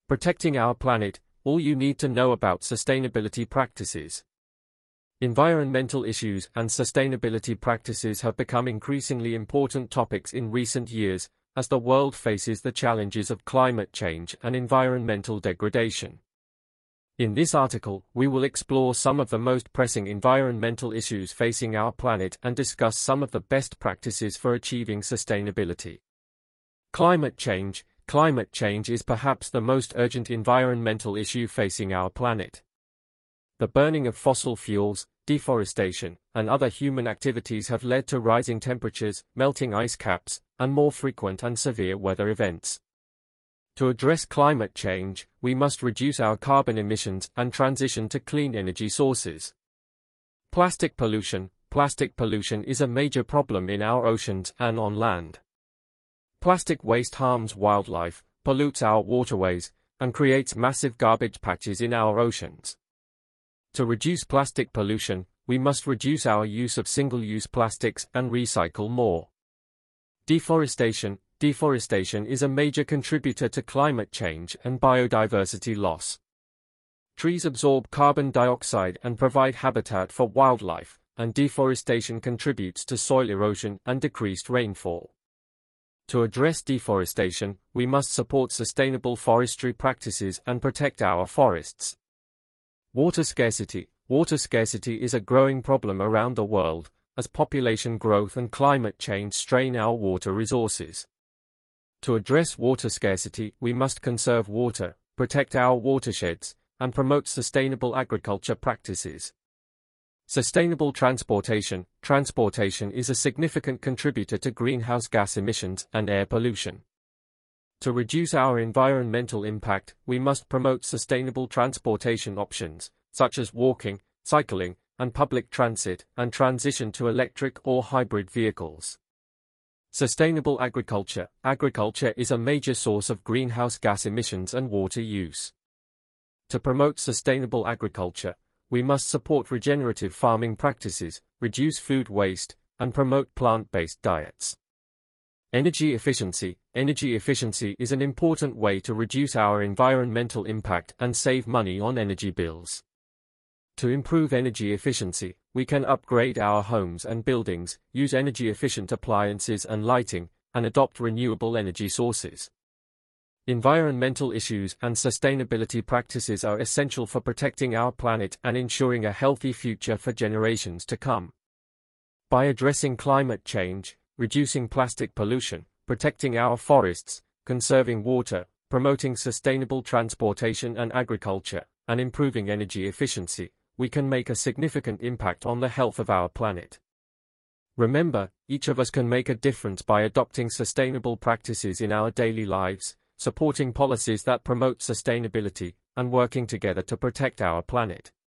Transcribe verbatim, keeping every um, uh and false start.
Protecting our planet, all you need to know about sustainability practices. Environmental issues and sustainability practices have become increasingly important topics in recent years, as the world faces the challenges of climate change and environmental degradation. In this article, we will explore some of the most pressing environmental issues facing our planet and discuss some of the best practices for achieving sustainability. Climate change. Climate change is perhaps the most urgent environmental issue facing our planet. The burning of fossil fuels, deforestation, and other human activities have led to rising temperatures, melting ice caps, and more frequent and severe weather events. To address climate change, we must reduce our carbon emissions and transition to clean energy sources. Plastic pollution. Plastic pollution is a major problem in our oceans and on land. Plastic waste harms wildlife, pollutes our waterways, and creates massive garbage patches in our oceans. To reduce plastic pollution, we must reduce our use of single-use plastics and recycle more. Deforestation. Deforestation is a major contributor to climate change and biodiversity loss. Trees absorb carbon dioxide and provide habitat for wildlife, and deforestation contributes to soil erosion and decreased rainfall. To address deforestation, we must support sustainable forestry practices and protect our forests. Water scarcity. Water scarcity is a growing problem around the world, as population growth and climate change strain our water resources. To address water scarcity, we must conserve water, protect our watersheds, and promote sustainable agriculture practices. Sustainable transportation. Transportation is a significant contributor to greenhouse gas emissions and air pollution. To reduce our environmental impact, we must promote sustainable transportation options, such as walking, cycling, and public transit, and transition to electric or hybrid vehicles. Sustainable agriculture. Agriculture is a major source of greenhouse gas emissions and water use. To promote sustainable agriculture, we must support regenerative farming practices, reduce food waste, and promote plant-based diets. Energy efficiency. Energy efficiency is an important way to reduce our environmental impact and save money on energy bills. To improve energy efficiency, we can upgrade our homes and buildings, use energy-efficient appliances and lighting, and adopt renewable energy sources. Environmental issues and sustainability practices are essential for protecting our planet and ensuring a healthy future for generations to come. By addressing climate change, reducing plastic pollution, protecting our forests, conserving water, promoting sustainable transportation and agriculture, and improving energy efficiency, we can make a significant impact on the health of our planet. Remember, each of us can make a difference by adopting sustainable practices in our daily lives, supporting policies that promote sustainability, and working together to protect our planet.